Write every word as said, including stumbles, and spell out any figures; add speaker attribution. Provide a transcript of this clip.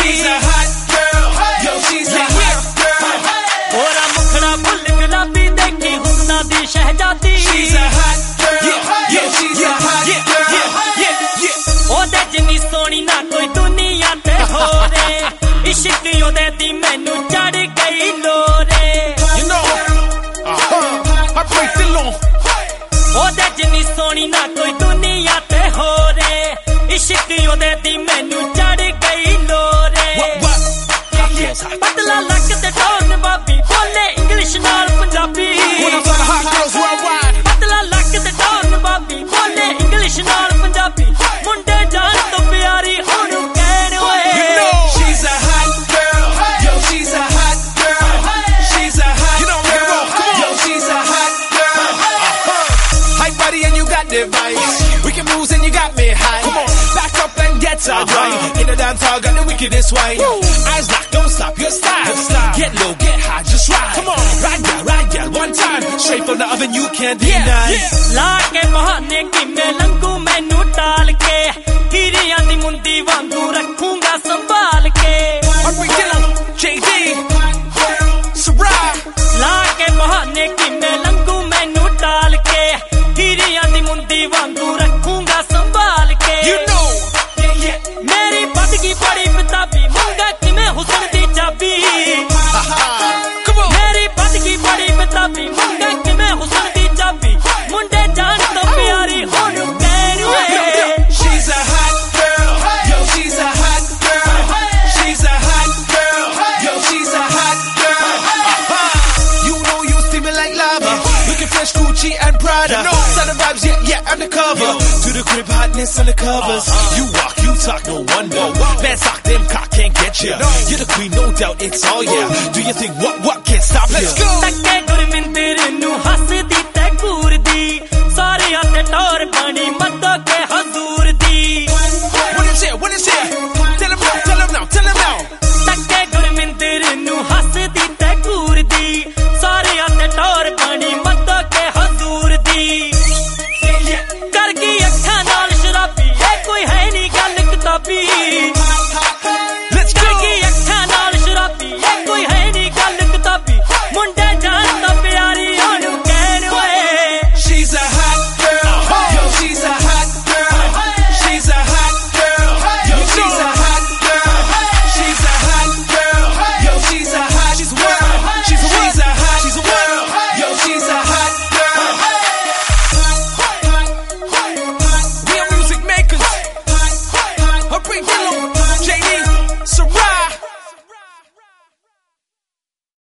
Speaker 1: She's a hot girl. Yo, she's a hot girl.
Speaker 2: Ora mukhda phul gulabi dekhi husna di shehzadi.
Speaker 1: She's a hot girl. Yo, she's a hot girl.
Speaker 2: Ode jini soni na koi duniya te ho re. Ishq ode di mainu chad gayi lore.
Speaker 1: You know, uh-huh. I break the law.
Speaker 2: Ode jini soni na koi duniya te ho re. Ishq ode di mainu chad gayi lore.
Speaker 1: What what?
Speaker 2: Patla lak te don babi bole English naal Punjabi.
Speaker 1: One of the hot girls worldwide.
Speaker 2: Patla lak te don babi bole English naal Punjabi. Munde jaan to pyari onu kehne hoye.
Speaker 1: You know, she's a hot girl. Yo, she's a hot girl. She's a hot you know, girl. Come on. Yo, she's a hot girl. Uh-huh. Hype body and you got the vibes. Wicked moves and you got me high. Come on, back up and get up right. In the dance hall, got the wickedest wine. Eyes locked, don't stop your style. Get low, get high, just ride. Come on, ride girl, ride girl, one time. Straight from the oven, you can't deny.
Speaker 2: La ke bahane ki main langu mainu taal ke. Hiriyan di mundi wangu rakhunga sambhal ke.
Speaker 1: Original, J D, Sarai.
Speaker 2: La ke bahane ki main langu mainu taal ke. Hiriyan di mundi wangu rakhunga sambhal ke.
Speaker 1: You know, yeah, yeah.
Speaker 2: Meri badgi badi bitabi munga kime husn di chabi.
Speaker 1: Come on.
Speaker 2: Meri badgi badi bitabi munga kime husn di chabi. Munde jaan to pyari honu kehne hoye.
Speaker 1: She's a hot girl. Yo, she's a hot girl. She's a hot girl. Yo, she's a hot girl. Uh-huh. You know you steaming like lava. Looking fresh, Gucci and Prada. No southern vibes, yeah, yeah, undercover. To the crib, hotness on the covers. You walk, you talk, no wonder. Man, sock them cock can't get you. You're the queen, no doubt, it's all yeah. Do you think what, what can't stop you? Let's go.